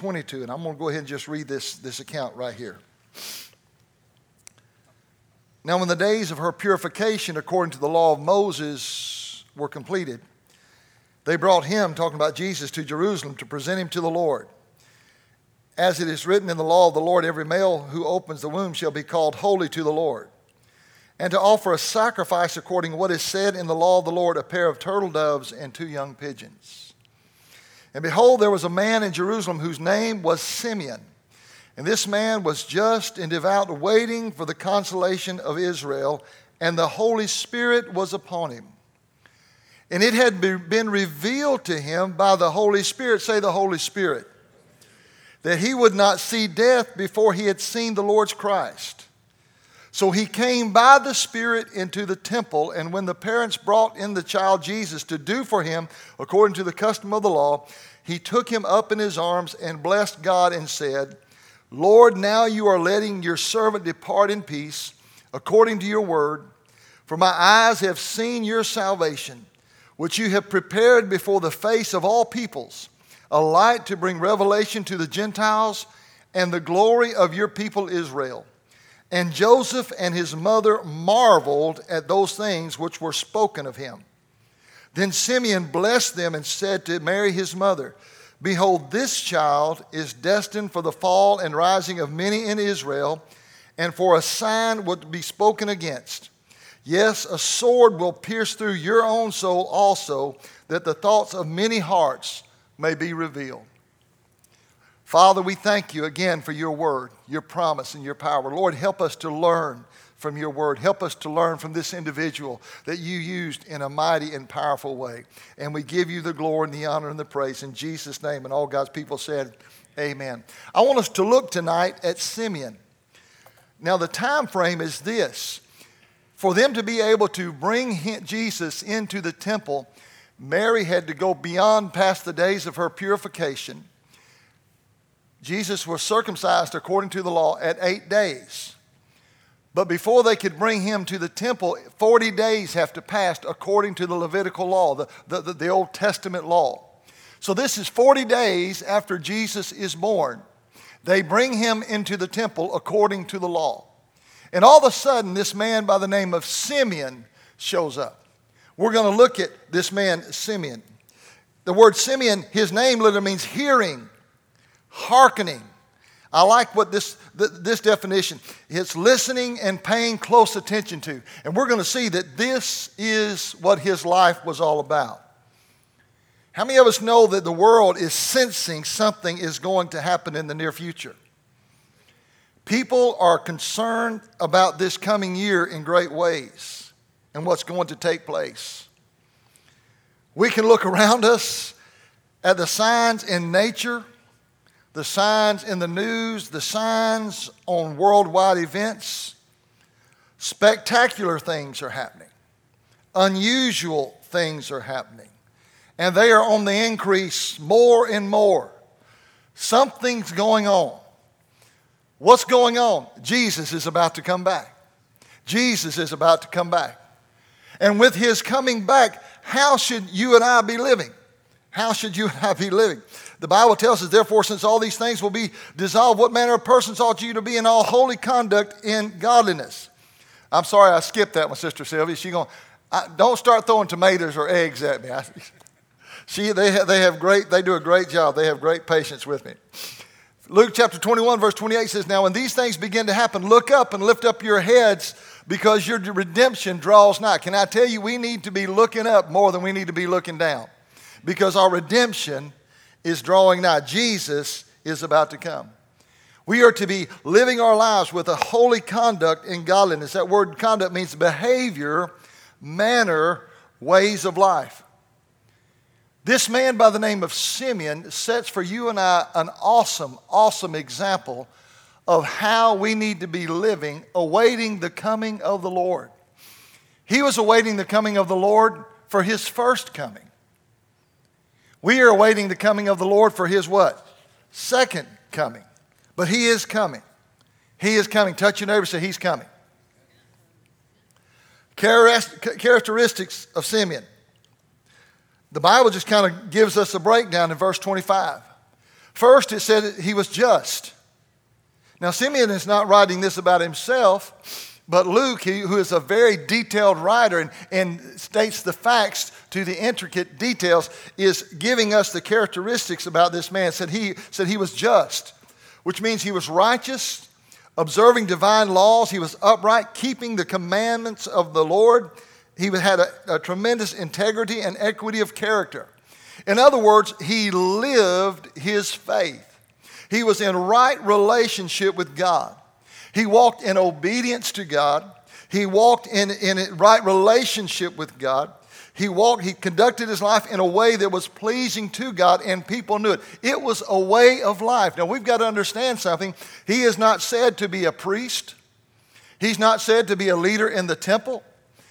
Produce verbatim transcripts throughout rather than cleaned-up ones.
twenty-two, and I'm going to go ahead and just read this, this account right here. Now, when the days of her purification according to the law of Moses were completed, they brought him, talking about Jesus, to Jerusalem to present him to the Lord. As it is written in the law of the Lord, every male who opens the womb shall be called holy to the Lord. And to offer a sacrifice according to what is said in the law of the Lord, a pair of turtle doves and two young pigeons. And behold, there was a man in Jerusalem whose name was Simeon. And this man was just and devout, waiting for the consolation of Israel, and the Holy Spirit was upon him. And it had been revealed to him by the Holy Spirit, say the Holy Spirit, that he would not see death before he had seen the Lord's Christ. So he came by the Spirit into the temple, and when the parents brought in the child Jesus to do for him according to the custom of the law, he took him up in his arms and blessed God and said, Lord, now you are letting your servant depart in peace according to your word, for my eyes have seen your salvation, which you have prepared before the face of all peoples, a light to bring revelation to the Gentiles and the glory of your people Israel. And Joseph and his mother marveled at those things which were spoken of him. Then Simeon blessed them and said to Mary his mother, Behold, this child is destined for the fall and rising of many in Israel, and for a sign would be spoken against. Yes, a sword will pierce through your own soul also, that the thoughts of many hearts may be revealed. Father, we thank you again for your word, your promise, and your power. Lord, help us to learn from your word. Help us to learn from this individual that you used in a mighty and powerful way. And we give you the glory and the honor and the praise in Jesus' name. And all God's people said, amen. I want us to look tonight at Simeon. Now, the time frame is this. For them to be able to bring Jesus into the temple, Mary had to go beyond past the days of her purification. Jesus was circumcised according to the law at eight days. But before they could bring him to the temple, forty days have to pass according to the Levitical law, the, the, the, the Old Testament law. So this is forty days after Jesus is born. They bring him into the temple according to the law. And all of a sudden, this man by the name of Simeon shows up. We're going to look at this man, Simeon. The word Simeon, his name literally means hearing, hearkening. I like what this, this definition, it's listening and paying close attention to. And we're going to see that this is what his life was all about. How many of us know that the world is sensing something is going to happen in the near future? People are concerned about this coming year in great ways and what's going to take place. We can look around us at the signs in nature, the signs in the news, the signs on worldwide events. Spectacular things are happening. Unusual things are happening. And they are on the increase more and more. Something's going on. What's going on? Jesus is about to come back. Jesus is about to come back. And with his coming back, how should you and I be living? How should you and I be living? The Bible tells us, therefore, since all these things will be dissolved, what manner of persons ought you to be in all holy conduct in godliness? I'm sorry I skipped that one, Sister Sylvia. She going, don't start throwing tomatoes or eggs at me. I, she, they, have, they have great, they do a great job. They have great patience with me. Luke chapter twenty-one, verse twenty-eight says, Now when these things begin to happen, look up and lift up your heads, because your redemption draws nigh. Can I tell you, we need to be looking up more than we need to be looking down, because our redemption is drawing nigh. Jesus is about to come. We are to be living our lives with a holy conduct in godliness. That word conduct means behavior, manner, ways of life. This man by the name of Simeon sets for you and I an awesome, awesome example of how we need to be living, awaiting the coming of the Lord. He was awaiting the coming of the Lord for his first coming. We are awaiting the coming of the Lord for his what? Second coming. But he is coming. He is coming. Touch your neighbor and say, he's coming. Characteristics of Simeon. The Bible just kind of gives us a breakdown in verse twenty-five. First, it said he was just. Now, Simeon is not writing this about himself, but Luke, he, who is a very detailed writer and, and states the facts to the intricate details, is giving us the characteristics about this man. Said he said he was just, which means he was righteous, observing divine laws. He was upright, keeping the commandments of the Lord. He had a, a tremendous integrity and equity of character. In other words, he lived his faith. He was in right relationship with God. He walked in obedience to God. He walked in, in a right relationship with God. He walked, he conducted his life in a way that was pleasing to God, and people knew it. It was a way of life. Now, we've got to understand something. He is not said to be a priest. He's not said to be a leader in the temple.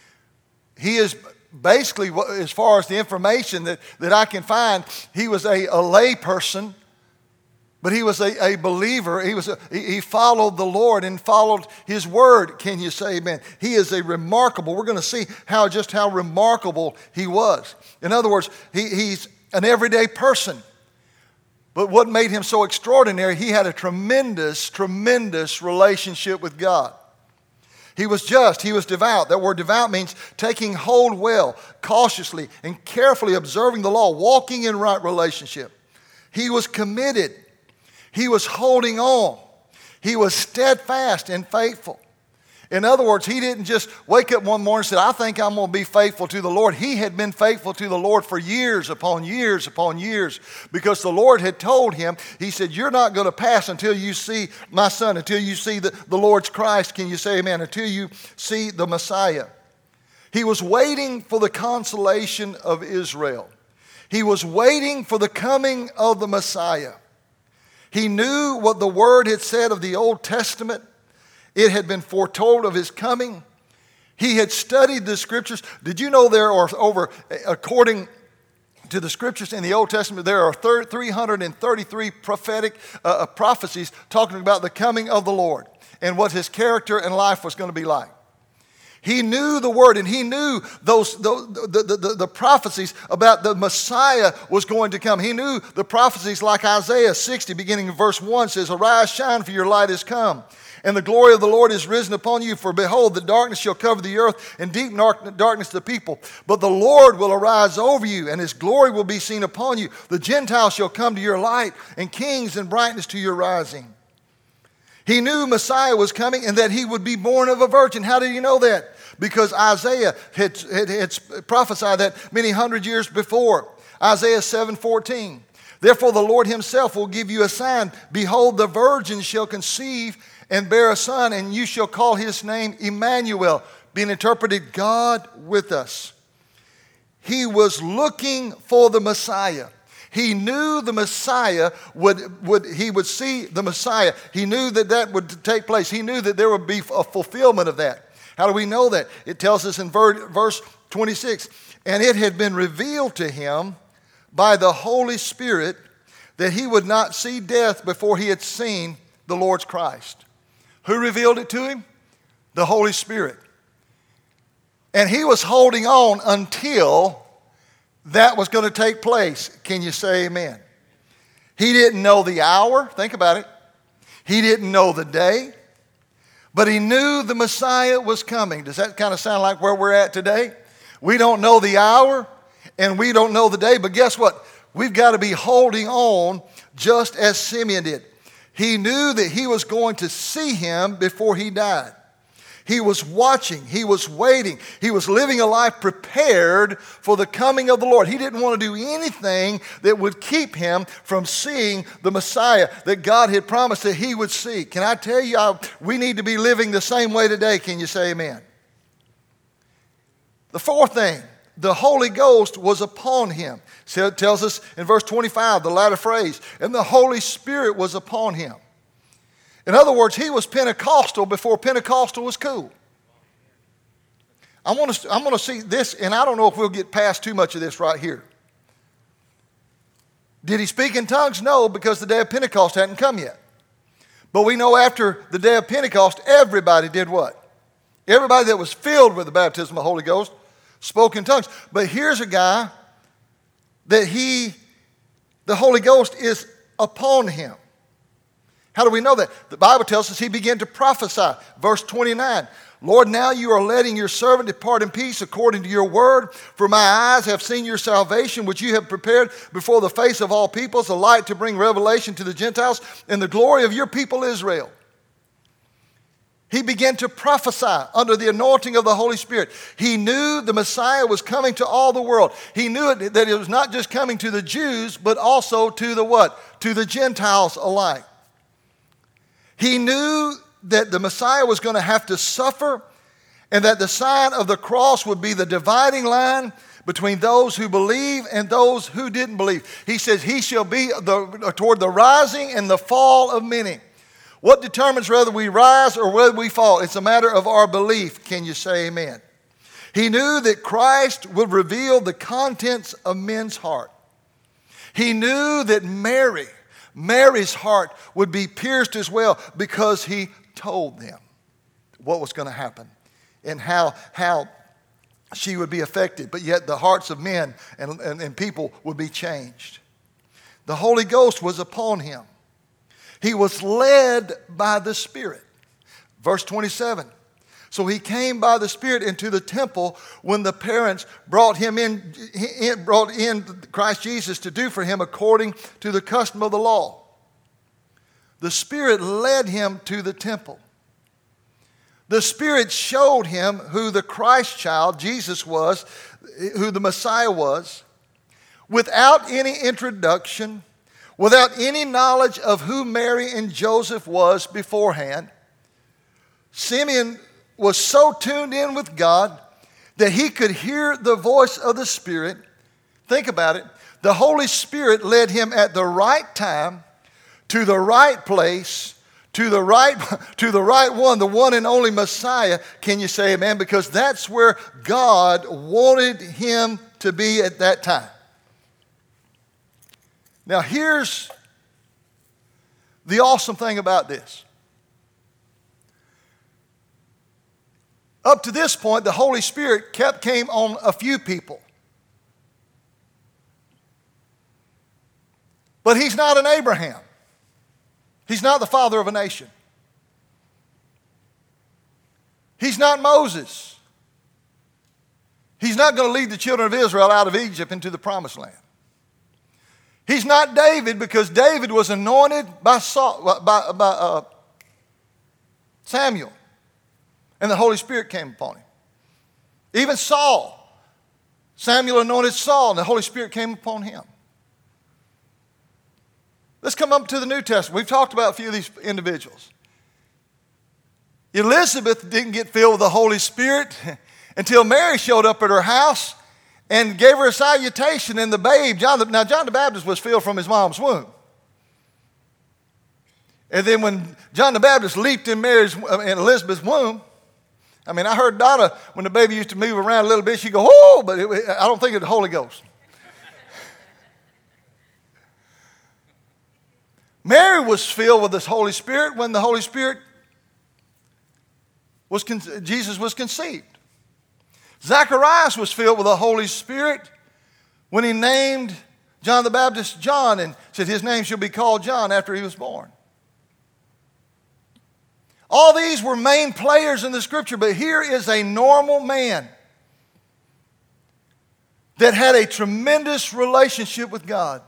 He is basically, as far as the information that, that I can find, he was a, a lay person. But he was a, a believer. He was a, he followed the Lord and followed his word. Can you say amen? He is a remarkable. We're going to see how just how remarkable he was. In other words, he, he's an everyday person. But what made him so extraordinary, he had a tremendous, tremendous relationship with God. He was just. He was devout. That word devout means taking hold well, cautiously, and carefully observing the law, walking in right relationship. He was committed. He was holding on. He was steadfast and faithful. In other words, he didn't just wake up one morning and say, I think I'm going to be faithful to the Lord. He had been faithful to the Lord for years upon years upon years, because the Lord had told him, he said, you're not going to pass until you see my son, until you see the, the Lord's Christ. Can you say amen? Until you see the Messiah. He was waiting for the consolation of Israel. He was waiting for the coming of the Messiah. He knew what the Word had said of the Old Testament. It had been foretold of his coming. He had studied the Scriptures. Did you know there are over, according to the Scriptures in the Old Testament, there are three hundred thirty-three prophetic uh, prophecies talking about the coming of the Lord and what his character and life was going to be like. He knew the Word, and he knew those, those the, the, the, the prophecies about the Messiah was going to come. He knew the prophecies like Isaiah sixty, beginning in verse one, says, arise, shine, for your light is come, and the glory of the Lord is risen upon you. For behold, the darkness shall cover the earth, and deep darkness the people. But the Lord will arise over you, and his glory will be seen upon you. The Gentiles shall come to your light, and kings in brightness to your rising. He knew Messiah was coming and that he would be born of a virgin. How did he know that? Because Isaiah had, had, had prophesied that many hundred years before. Isaiah seven fourteen. Therefore the Lord himself will give you a sign. Behold, the virgin shall conceive and bear a son, and you shall call his name Emmanuel, being interpreted God with us. He was looking for the Messiah. He knew the Messiah would, would, he would see the Messiah. He knew that that would take place. He knew that there would be a fulfillment of that. How do we know that? It tells us in verse twenty-six, and it had been revealed to him by the Holy Spirit that he would not see death before he had seen the Lord's Christ. Who revealed it to him? The Holy Spirit. And he was holding on until that was going to take place. Can you say amen? He didn't know the hour. Think about it. He didn't know the day. But he knew the Messiah was coming. Does that kind of sound like where we're at today? We don't know the hour and we don't know the day. But guess what? We've got to be holding on just as Simeon did. He knew that he was going to see him before he died. He was watching. He was waiting. He was living a life prepared for the coming of the Lord. He didn't want to do anything that would keep him from seeing the Messiah that God had promised that he would see. Can I tell you, I, we need to be living the same way today. Can you say amen? The fourth thing, the Holy Ghost was upon him. So it tells us in verse twenty-five, the latter phrase, and the Holy Spirit was upon him. In other words, he was Pentecostal before Pentecostal was cool. I want to, I'm going to see this, and I don't know if we'll get past too much of this right here. Did he speak in tongues? No, because the day of Pentecost hadn't come yet. But we know after the day of Pentecost, everybody did what? Everybody that was filled with the baptism of the Holy Ghost spoke in tongues. But here's a guy that he, the Holy Ghost is upon him. How do we know that? The Bible tells us he began to prophesy. Verse twenty-nine, Lord, now you are letting your servant depart in peace according to your word. For my eyes have seen your salvation, which you have prepared before the face of all peoples, a light to bring revelation to the Gentiles and the glory of your people Israel. He began to prophesy under the anointing of the Holy Spirit. He knew the Messiah was coming to all the world. He knew it, that it was not just coming to the Jews, but also to the what? To the Gentiles alike. He knew that the Messiah was going to have to suffer and that the sign of the cross would be the dividing line between those who believe and those who didn't believe. He says he shall be the, toward the rising and the fall of many. What determines whether we rise or whether we fall? It's a matter of our belief. Can you say amen? He knew that Christ would reveal the contents of men's heart. He knew that Mary, Mary's heart would be pierced as well because he told them what was going to happen and how, how she would be affected. But yet the hearts of men and, and, and people would be changed. The Holy Ghost was upon him. He was led by the Spirit. Verse twenty-seven. So he came by the Spirit into the temple when the parents brought him in, brought in Christ Jesus to do for him according to the custom of the law. The Spirit led him to the temple. The Spirit showed him who the Christ child, Jesus, was, who the Messiah was, without any introduction, without any knowledge of who Mary and Joseph was beforehand. Simeon was so tuned in with God that he could hear the voice of the Spirit. Think about it. The Holy Spirit led him at the right time, to the right place, to the right, to the right one, the one and only Messiah. Can you say amen? Because that's where God wanted him to be at that time. Now here's the awesome thing about this. Up to this point, the Holy Spirit kept came on a few people. But he's not an Abraham. He's not the father of a nation. He's not Moses. He's not going to lead the children of Israel out of Egypt into the promised land. He's not David, because David was anointed by, Saul, by, by uh, Samuel. And the Holy Spirit came upon him. Even Saul, Samuel anointed Saul, and the Holy Spirit came upon him. Let's come up to the New Testament. We've talked about a few of these individuals. Elizabeth didn't get filled with the Holy Spirit until Mary showed up at her house and gave her a salutation, and the babe, John the, now John the Baptist was filled from his mom's womb. And then when John the Baptist leaped in Mary's, in Elizabeth's womb, I mean, I heard Donna, when the baby used to move around a little bit, she'd go, oh, but it, I don't think it's the Holy Ghost. Mary was filled with this Holy Spirit when the Holy Spirit was, Jesus was conceived. Zacharias was filled with the Holy Spirit when he named John the Baptist John and said his name shall be called John after he was born. All these were main players in the scripture, but here is a normal man that had a tremendous relationship with God.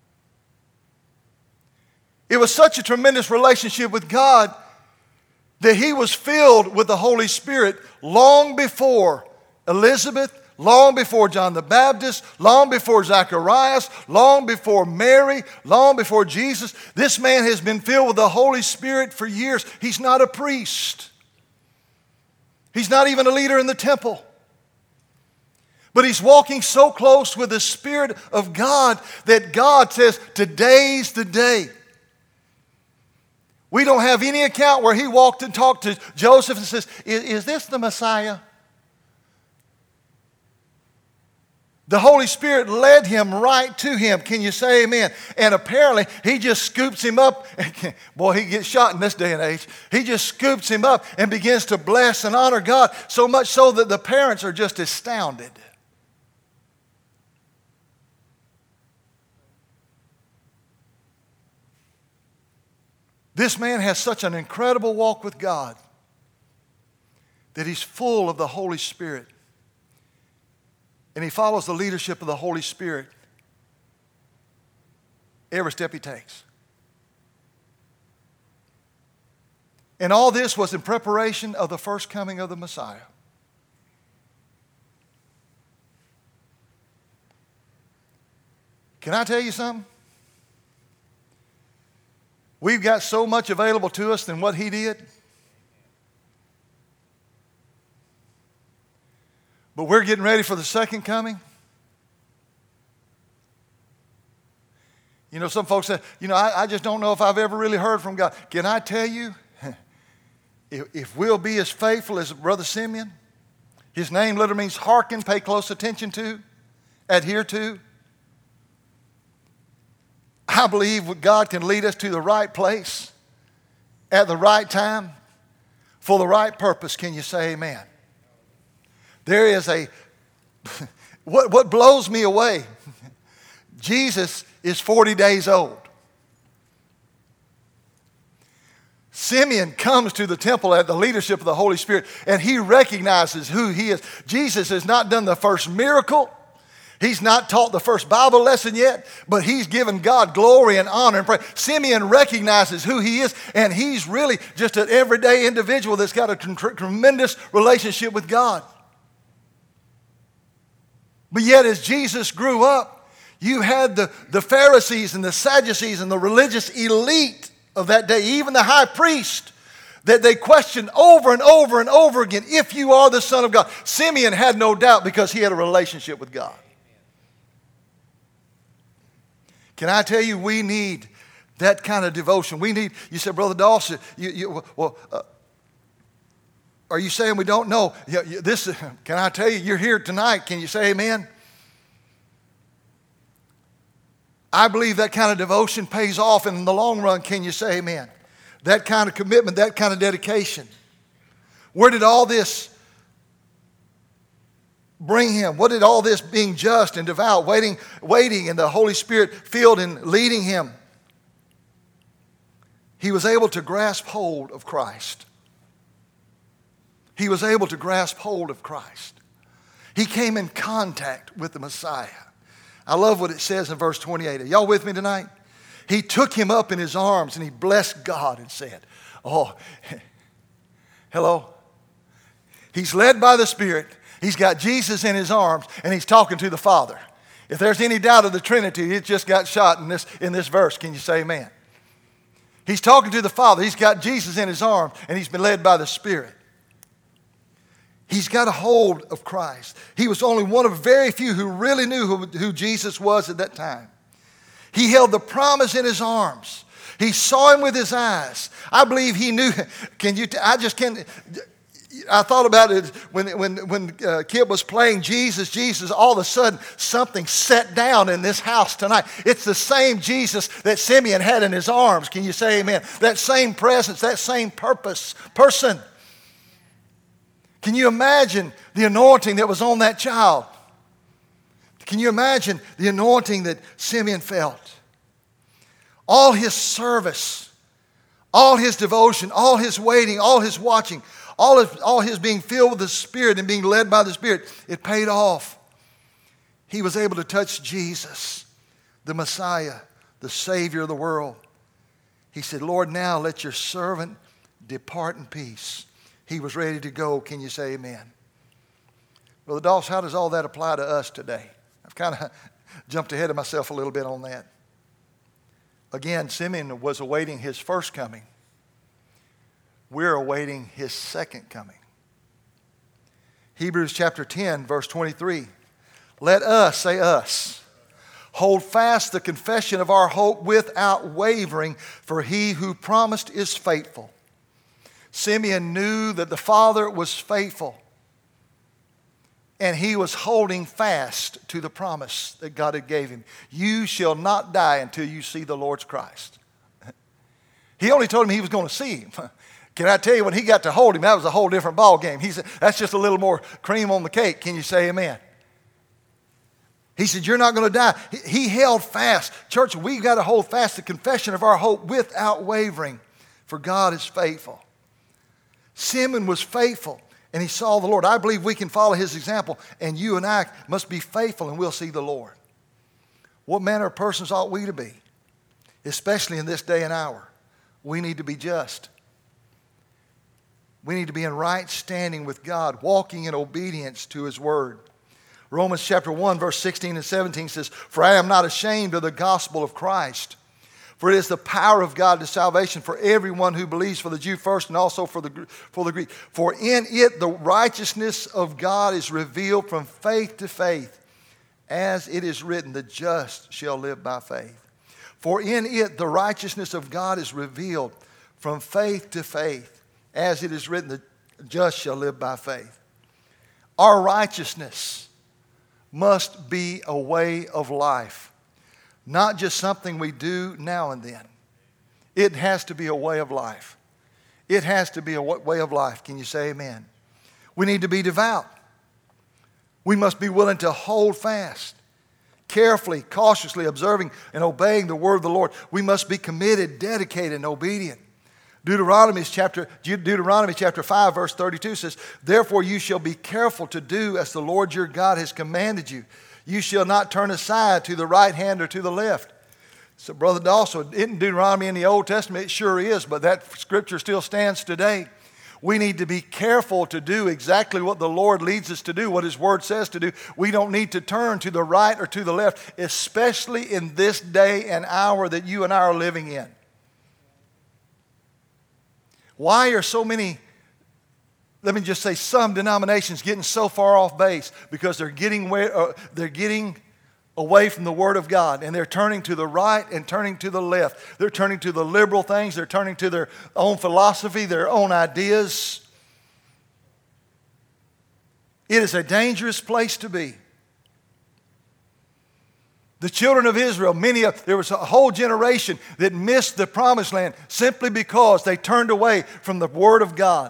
It was such a tremendous relationship with God that he was filled with the Holy Spirit long before Elizabeth, long before John the Baptist, long before Zacharias, long before Mary, long before Jesus. This man has been filled with the Holy Spirit for years. He's not a priest. He's not even a leader in the temple. But he's walking so close with the Spirit of God that God says, today's the day. We don't have any account where he walked and talked to Joseph and says, is, is this the Messiah? The Holy Spirit led him right to him. Can you say amen? And apparently, he just scoops him up. Boy, he gets shot in this day and age. He just scoops him up and begins to bless and honor God, so much so that the parents are just astounded. This man has such an incredible walk with God that he's full of the Holy Spirit. And he follows the leadership of the Holy Spirit every step he takes. And all this was in preparation of the first coming of the Messiah. Can I tell you something? We've got so much available to us than what he did. But we're getting ready for the second coming. You know, some folks say, you know, I, I just don't know if I've ever really heard from God. Can I tell you, if, if we'll be as faithful as Brother Simeon, his name literally means hearken, pay close attention to, adhere to. I believe God can lead us to the right place at the right time for the right purpose. Can you say amen? There is a, what, what blows me away, Jesus is forty days old. Simeon comes to the temple at the leadership of the Holy Spirit, and he recognizes who he is. Jesus has not done the first miracle. He's not taught the first Bible lesson yet, but he's given God glory and honor and praise. Simeon recognizes who he is, and he's really just an everyday individual that's got a tr- tremendous relationship with God. But yet as Jesus grew up, you had the, the Pharisees and the Sadducees and the religious elite of that day, even the high priest, that they questioned over and over and over again, if you are the Son of God. Simeon had no doubt because he had a relationship with God. Can I tell you, we need that kind of devotion. We need, you said, Brother Dawson, you, you, well, uh, are you saying we don't know? You, you, this, can I tell you, you're here tonight. Can you say amen? I believe that kind of devotion pays off in the long run. Can you say amen? That kind of commitment, that kind of dedication. Where did all this bring him? What did all this being just and devout, waiting, waiting in the Holy Spirit filled and leading him? He was able to grasp hold of Christ. He was able to grasp hold of Christ. He came in contact with the Messiah. I love what it says in verse twenty-eight. Are y'all with me tonight? He took him up in his arms and he blessed God and said, oh, hello. He's led by the Spirit. He's got Jesus in his arms and he's talking to the Father. If there's any doubt of the Trinity, it just got shot in this, in this verse. Can you say amen? He's talking to the Father. He's got Jesus in his arms and he's been led by the Spirit. He's got a hold of Christ. He was only one of very few who really knew who, who Jesus was at that time. He held the promise in his arms. He saw him with his eyes. I believe he knew. Can you? T- I just can't. I thought about it when when when uh, Kip was playing Jesus, Jesus. All of a sudden, something set down in this house tonight. It's the same Jesus that Simeon had in his arms. Can you say amen? That same presence, that same purpose, person. Can you imagine the anointing that was on that child? Can you imagine the anointing that Simeon felt? All his service, all his devotion, all his waiting, all his watching, all his, all his being filled with the Spirit and being led by the Spirit, it paid off. He was able to touch Jesus, the Messiah, the Savior of the world. He said, Lord, now let your servant depart in peace. He was ready to go. Can you say amen? Brother Dawes, how does all that apply to us today? I've kind of jumped ahead of myself a little bit on that. Again, Simeon was awaiting his first coming. We're awaiting his second coming. Hebrews chapter ten, verse twenty-three. Let us, say us, hold fast the confession of our hope without wavering, for he who promised is faithful. Simeon knew that the Father was faithful, and he was holding fast to the promise that God had gave him. You shall not die until you see the Lord's Christ. He only told him he was going to see him. Can I tell you, when he got to hold him, that was a whole different ball game. He said, that's just a little more cream on the cake. Can you say amen? He said, you're not going to die. He held fast. Church, we've got to hold fast the confession of our hope without wavering. for God is faithful. Simeon was faithful, and he saw the Lord. I believe we can follow his example, and you and I must be faithful, and we'll see the Lord. What manner of persons ought we to be? Especially in this day and hour. We need to be just. We need to be in right standing with God, walking in obedience to his word. Romans chapter one, verse sixteen and seventeen says, "For I am not ashamed of the gospel of Christ, for it is the power of God to salvation for everyone who believes, for the Jew first and also for the, for the Greek. For in it the righteousness of God is revealed from faith to faith, as it is written, the just shall live by faith. For in it the righteousness of God is revealed from faith to faith, as it is written, the just shall live by faith." Our righteousness must be a way of life, not just something we do now and then. It has to be a way of life. It has to be a way of life. Can you say amen? We need to be devout. We must be willing to hold fast, carefully, cautiously observing and obeying the word of the Lord. We must be committed, dedicated, and obedient. Deuteronomy chapter, Deuteronomy chapter five, verse thirty-two says, "Therefore you shall be careful to do as the Lord your God has commanded you. You shall not turn aside to the right hand or to the left." So, Brother Dawson, isn't Deuteronomy in the Old Testament? It sure is, but that scripture still stands today. We need to be careful to do exactly what the Lord leads us to do, what his word says to do. We don't need to turn to the right or to the left, especially in this day and hour that you and I are living in. Why are so many, let me just say, some denominations getting so far off base? Because they're getting away, uh, they're getting away from the Word of God, and they're turning to the right and turning to the left. They're turning to the liberal things. They're turning to their own philosophy, their own ideas. It is a dangerous place to be. The children of Israel, many of, there was a whole generation that missed the promised land simply because they turned away from the Word of God.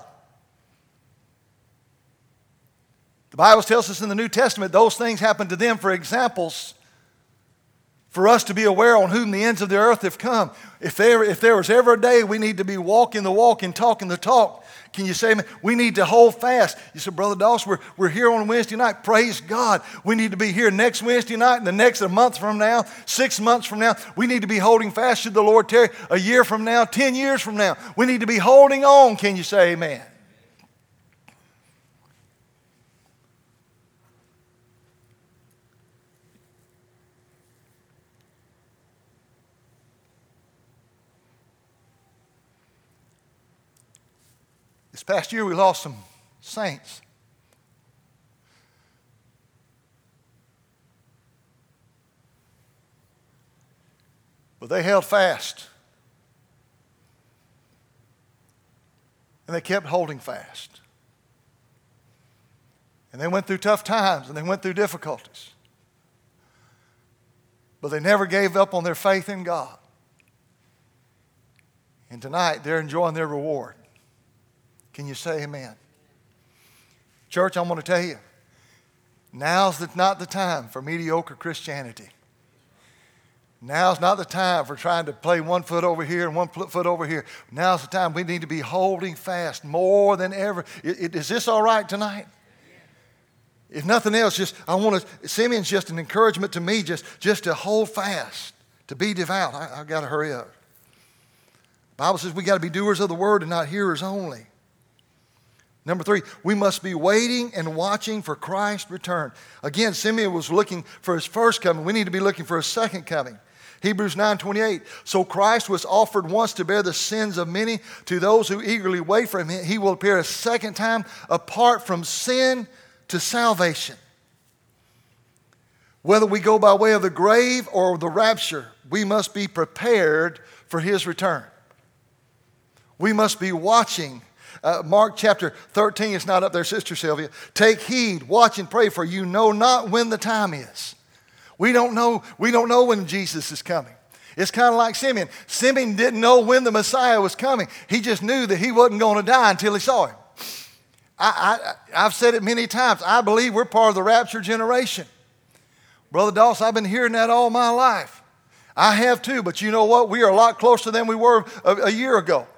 The Bible tells us in the New Testament those things happened to them for examples for us to be aware on whom the ends of the earth have come. If there, if there was ever a day we need to be walking the walk and talking the talk, can you say, amen? We need to hold fast. You said, Brother Dawson, we're, we're here on Wednesday night. Praise God. We need to be here next Wednesday night and the next a month from now, six months from now. We need to be holding fast should the Lord tarry a year from now, ten years from now. We need to be holding on. Can you say amen? This past year we lost some saints. But they held fast. And they kept holding fast. And they went through tough times and they went through difficulties. But they never gave up on their faith in God. And tonight they're enjoying their reward. Can you say amen? Church, I'm going to tell you, now's the, not the time for mediocre Christianity. Now's not the time for trying to play one foot over here and one foot over here. Now's the time we need to be holding fast more than ever. It, it, is this all right tonight? If nothing else, just I want to, Simeon's just an encouragement to me just, just to hold fast, to be devout. I, I've got to hurry up. The Bible says we got to be doers of the word and not hearers only. Number three, we must be waiting and watching for Christ's return. Again, Simeon was looking for his first coming. We need to be looking for his second coming. Hebrews nine twenty-eight, so Christ was offered once to bear the sins of many. To those who eagerly wait for him, he will appear a second time apart from sin to salvation. Whether we go by way of the grave or the rapture, we must be prepared for his return. We must be watching. Uh, Mark chapter thirteen, it's not up there, Sister Sylvia. Take heed, watch and pray, for you know not when the time is. We don't know, we don't know when Jesus is coming. It's kind of like Simeon. Simeon didn't know when the Messiah was coming. He just knew that he wasn't going to die until he saw him. I, I, I've said it many times. I believe we're part of the rapture generation. Brother Dawson, I've been hearing that all my life. I have too, but you know what? We are a lot closer than we were a, a year ago.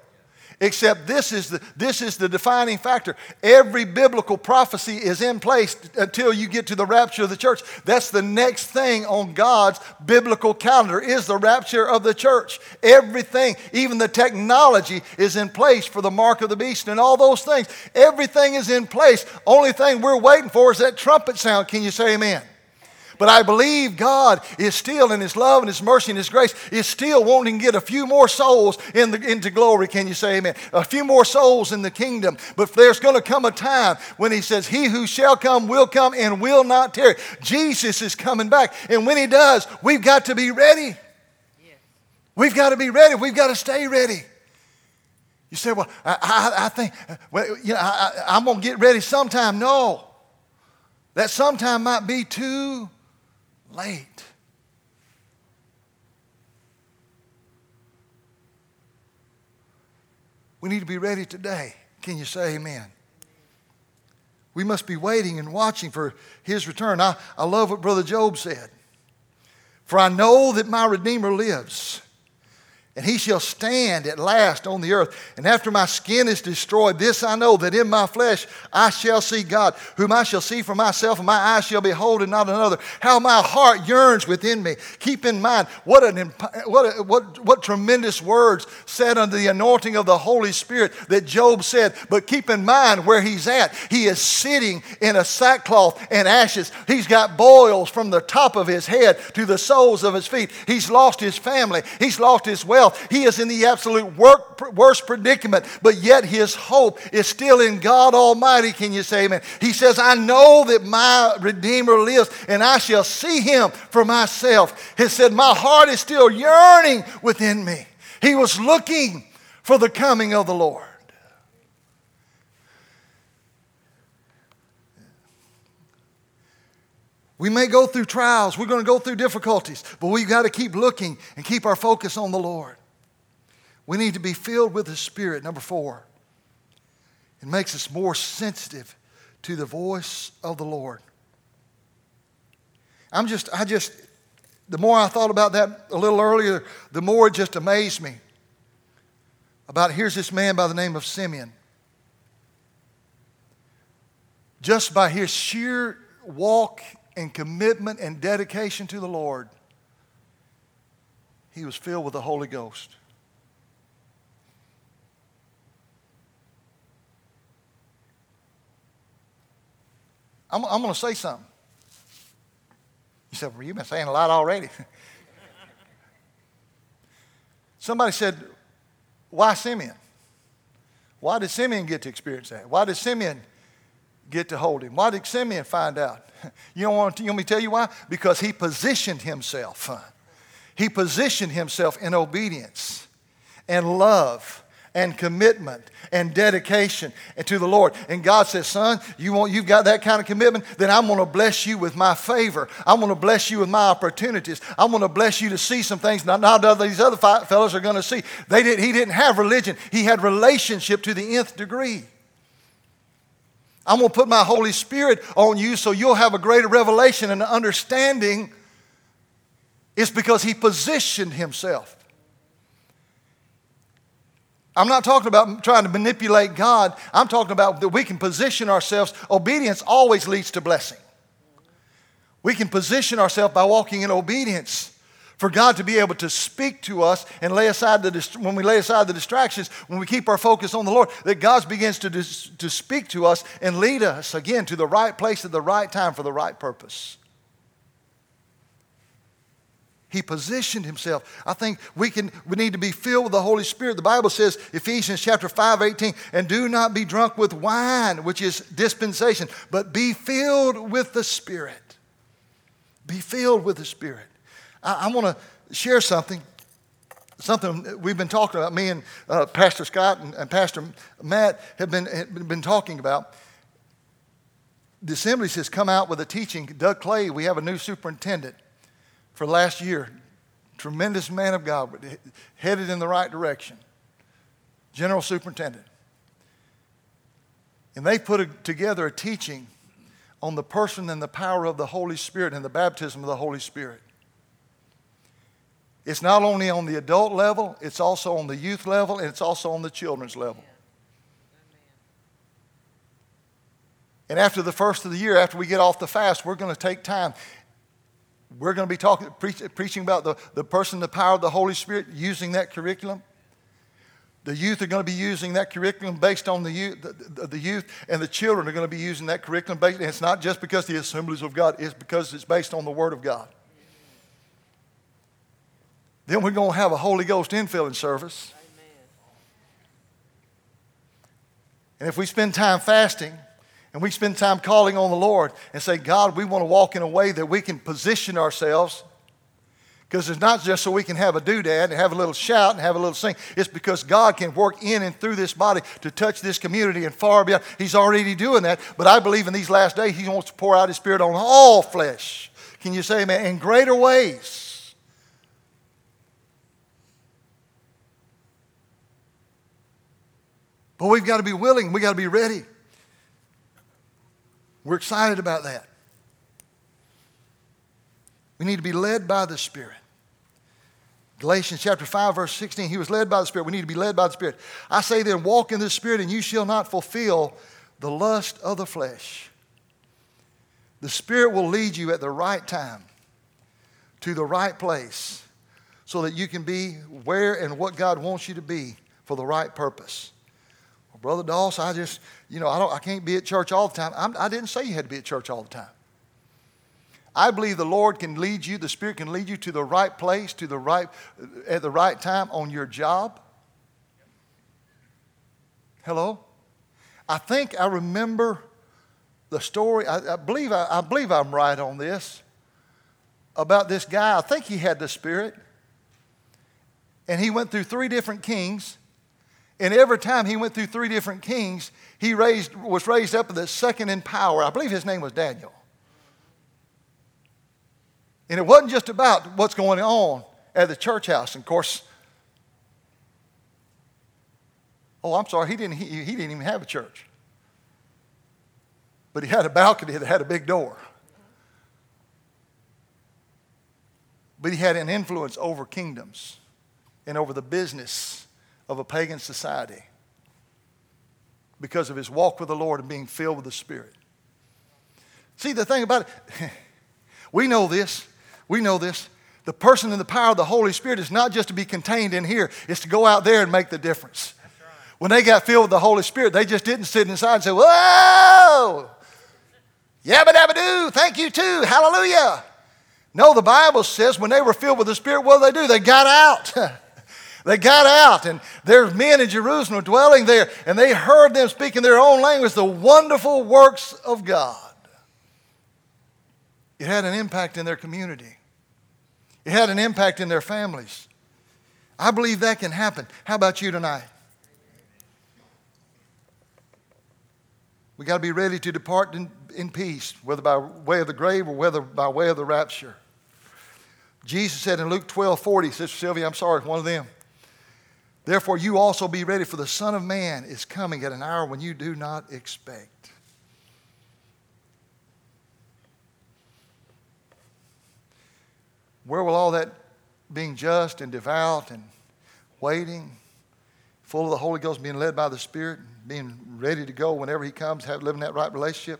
Except this is the this is the defining factor. Every biblical prophecy is in place until you get to the rapture of the church. That's the next thing on God's biblical calendar is the rapture of the church. Everything, even the technology, is in place for the mark of the beast and all those things. Everything is in place. Only thing we're waiting for is that trumpet sound. Can you say amen? But I believe God is still, in His love and His mercy and His grace, is still wanting to get a few more souls in the, into glory. Can you say amen? A few more souls in the kingdom. But there's going to come a time when He says, He who shall come will come and will not tarry. Jesus is coming back. And when He does, we've got to be ready. Yeah. We've got to be ready. We've got to stay ready. You say, well, I, I, I think, well, you know, I, I, I'm going to get ready sometime. No. That sometime might be too late. We need to be ready today. Can you say amen? We must be waiting and watching for His return. I, I love what Brother Job said. For I know that my Redeemer lives, and He shall stand at last on the earth. And after my skin is destroyed, this I know, that in my flesh I shall see God, whom I shall see for myself, and my eyes shall behold and not another. How my heart yearns within me. Keep in mind, what an what, what, what tremendous words said under the anointing of the Holy Spirit that Job said. But keep in mind where he's at. He is sitting in a sackcloth and ashes. He's got boils from the top of his head to the soles of his feet. He's lost his family. He's lost his wealth. He is in the absolute worst predicament, but yet his hope is still in God Almighty. Can you say amen? He says, I know that my Redeemer lives, and I shall see Him for myself. He said, my heart is still yearning within me. He was looking for the coming of the Lord. We may go through trials. We're going to go through difficulties. But we've got to keep looking and keep our focus on the Lord. We need to be filled with the Spirit. Number four, it makes us more sensitive to the voice of the Lord. I'm just, I just, the more I thought about that a little earlier, the more it just amazed me. About, here's this man by the name of Simeon. Just by his sheer walk and commitment and dedication to the Lord, he was filled with the Holy Ghost. I'm, I'm going to say something. You said, well, you've been saying a lot already. Somebody said, why Simeon? Why did Simeon get to experience that? Why did Simeon get to hold Him? Why did Simeon find out? You don't want, to, you want me to tell you why? Because he positioned himself. He positioned himself in obedience and love and commitment and dedication to the Lord. And God says, son, you want, you've got that kind of commitment? Then I'm going to bless you with my favor. I'm going to bless you with my opportunities. I'm going to bless you to see some things not, not these other five fellows are going to see. They did, he didn't have religion. He had relationship to the nth degree. I'm going to put my Holy Spirit on you so you'll have a greater revelation and understanding. It's because he positioned himself. I'm not talking about trying to manipulate God. I'm talking about that we can position ourselves. Obedience always leads to blessing. We can position ourselves by walking in obedience for God to be able to speak to us and lay aside the when we lay aside the distractions, when we keep our focus on the Lord, that God begins to, to speak to us and lead us again to the right place at the right time for the right purpose. He positioned himself. I think we can. We need to be filled with the Holy Spirit. The Bible says, Ephesians chapter five, eighteen, and do not be drunk with wine, which is dispensation, but be filled with the Spirit. Be filled with the Spirit. I, I want to share something, something we've been talking about. Me and uh, Pastor Scott and, and Pastor Matt have been, have been talking about. The Assembly has come out with a teaching. Doug Clay, we have a new superintendent for last year. Tremendous man of God, headed in the right direction. General superintendent. And they put a, together a teaching on the person and the power of the Holy Spirit and the baptism of the Holy Spirit. It's not only on the adult level, it's also on the youth level, and it's also on the children's level. And after the first of the year, after we get off the fast, we're going to take time. We're going to be talking, preach, preaching about the, the person, the power of the Holy Spirit, using that curriculum. The youth are going to be using that curriculum based on the youth, the, the youth, and the children are going to be using that curriculum based. And it's not just because the assemblies of God, it's because it's based on the Word of God. Then we're going to have a Holy Ghost infilling service. Amen. And if we spend time fasting, and we spend time calling on the Lord and say, God, we want to walk in a way that we can position ourselves, because it's not just so we can have a doodad and have a little shout and have a little sing. It's because God can work in and through this body to touch this community and far beyond. He's already doing that. But I believe in these last days He wants to pour out His Spirit on all flesh. Can you say amen? In greater ways. But we've got to be willing. We've got to be ready. We're excited about that. We need to be led by the Spirit. Galatians chapter five, verse sixteen, he was led by the Spirit. We need to be led by the Spirit. I say then, walk in the Spirit, and you shall not fulfill the lust of the flesh. The Spirit will lead you at the right time to the right place so that you can be where and what God wants you to be for the right purpose. Well, Brother Doss, I just, you know, I, don't, I can't be at church all the time. I'm, I didn't say you had to be at church all the time. I believe the Lord can lead you, the Spirit can lead you to the right place, to the right, at the right time on your job. Hello? I think I remember the story, I, I believe I, I believe I'm right on this, about this guy. I think he had the Spirit. And he went through three different kings. And every time he went through three different kings, he raised, was raised up to the second in power. I believe his name was Daniel. And it wasn't just about what's going on at the church house. And of course, oh, I'm sorry, he didn't, he, he didn't even have a church. But he had a balcony that had a big door. But he had an influence over kingdoms and over the business of a pagan society because of his walk with the Lord and being filled with the Spirit. See, the thing about it, we know this. We know this. The person in the power of the Holy Spirit is not just to be contained in here. It's to go out there and make the difference. That's right. When they got filled with the Holy Spirit, they just didn't sit inside and say, whoa, yabba dabba doo, thank you too, hallelujah. No, the Bible says when they were filled with the Spirit, what did they do? They got out. They got out, and there's men in Jerusalem dwelling there, and they heard them speaking their own language, the wonderful works of God. It had an impact in their community. It had an impact in their families. I believe that can happen. How about you tonight? We got to be ready to depart in, in peace, whether by way of the grave or whether by way of the rapture. Jesus said in Luke twelve forty, Sister Sylvia, I'm sorry, one of them. Therefore, you also be ready, for the Son of Man is coming at an hour when you do not expect. Where will all that being just and devout and waiting, full of the Holy Ghost, being led by the Spirit, being ready to go whenever He comes, have, living that right relationship,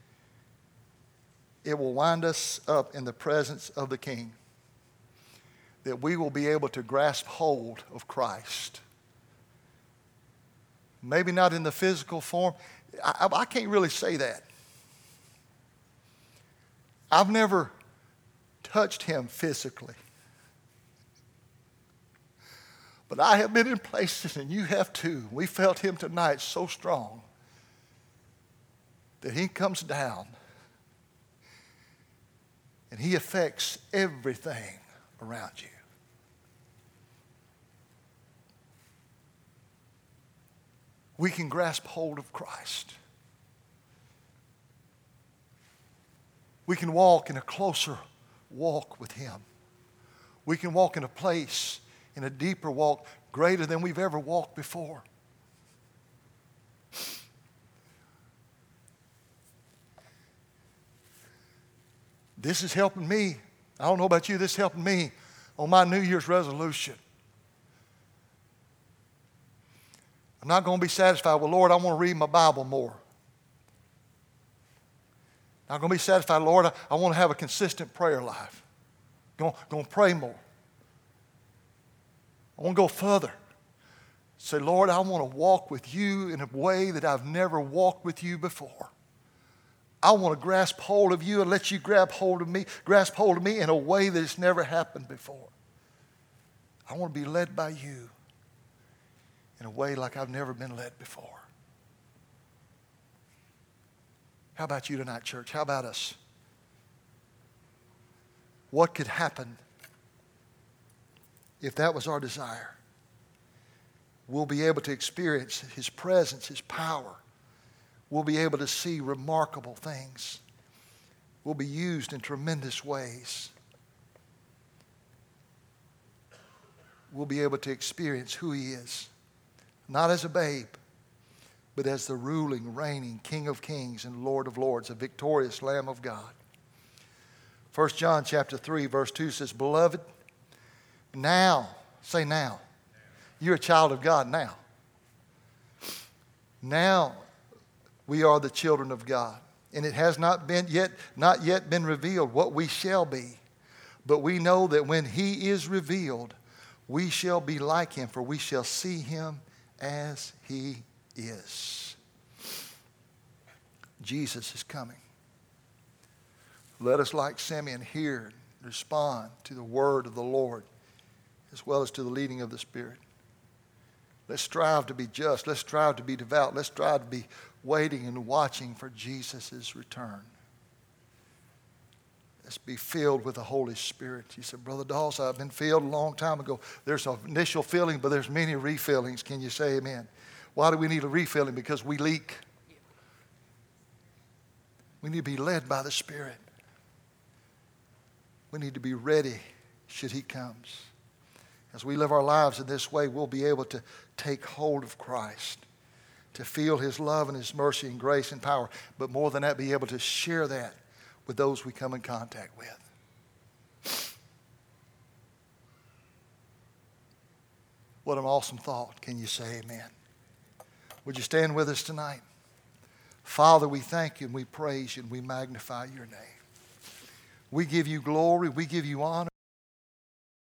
it will wind us up in the presence of the King. That we will be able to grasp hold of Christ. Maybe not in the physical form. I, I can't really say that. I've never touched Him physically. But I have been in places, and you have too. We felt Him tonight so strong that He comes down and He affects everything around you. We can grasp hold of Christ. We can walk in a closer walk with Him. We can walk in a place, in a deeper walk, greater than we've ever walked before. This is helping me. I don't know about you, this is helping me on my New Year's resolution. I'm not going to be satisfied with, Lord, I want to read my Bible more. Not going to be satisfied, Lord, I, I want to have a consistent prayer life. Going, going to pray more. I want to go further. Say, Lord, I want to walk with you in a way that I've never walked with you before. I want to grasp hold of you and let you grab hold of me, grasp hold of me in a way that it's never happened before. I want to be led by you in a way like I've never been led before. How about you tonight, church? How about us? What could happen if that was our desire? We'll be able to experience His presence, His power. We'll be able to see remarkable things. We'll be used in tremendous ways. We'll be able to experience who He is, not as a babe, but as the ruling, reigning King of kings and Lord of lords, a victorious Lamb of God. First John chapter three, verse two says, Beloved, now, say now, you're a child of God now. Now we are the children of God. And it has not been yet, not yet been revealed what we shall be. But we know that when He is revealed, we shall be like Him, for we shall see Him as He is. Jesus is coming. Let us, like Simeon, hear and respond to the word of the Lord as well as to the leading of the Spirit. Let's strive to be just. Let's strive to be devout. Let's strive to be waiting and watching for Jesus' return. Let's be filled with the Holy Spirit. You said, Brother Dawes, I've been filled a long time ago. There's an initial filling, but there's many refillings. Can you say amen? Why do we need a refilling? Because we leak. We need to be led by the Spirit. We need to be ready should He comes. As we live our lives in this way, we'll be able to take hold of Christ, to feel His love and His mercy and grace and power, but more than that, be able to share that with those we come in contact with. What an awesome thought. Can you say amen? Would you stand with us tonight? Father, we thank you and we praise you and we magnify your name. We give you glory. We give you honor.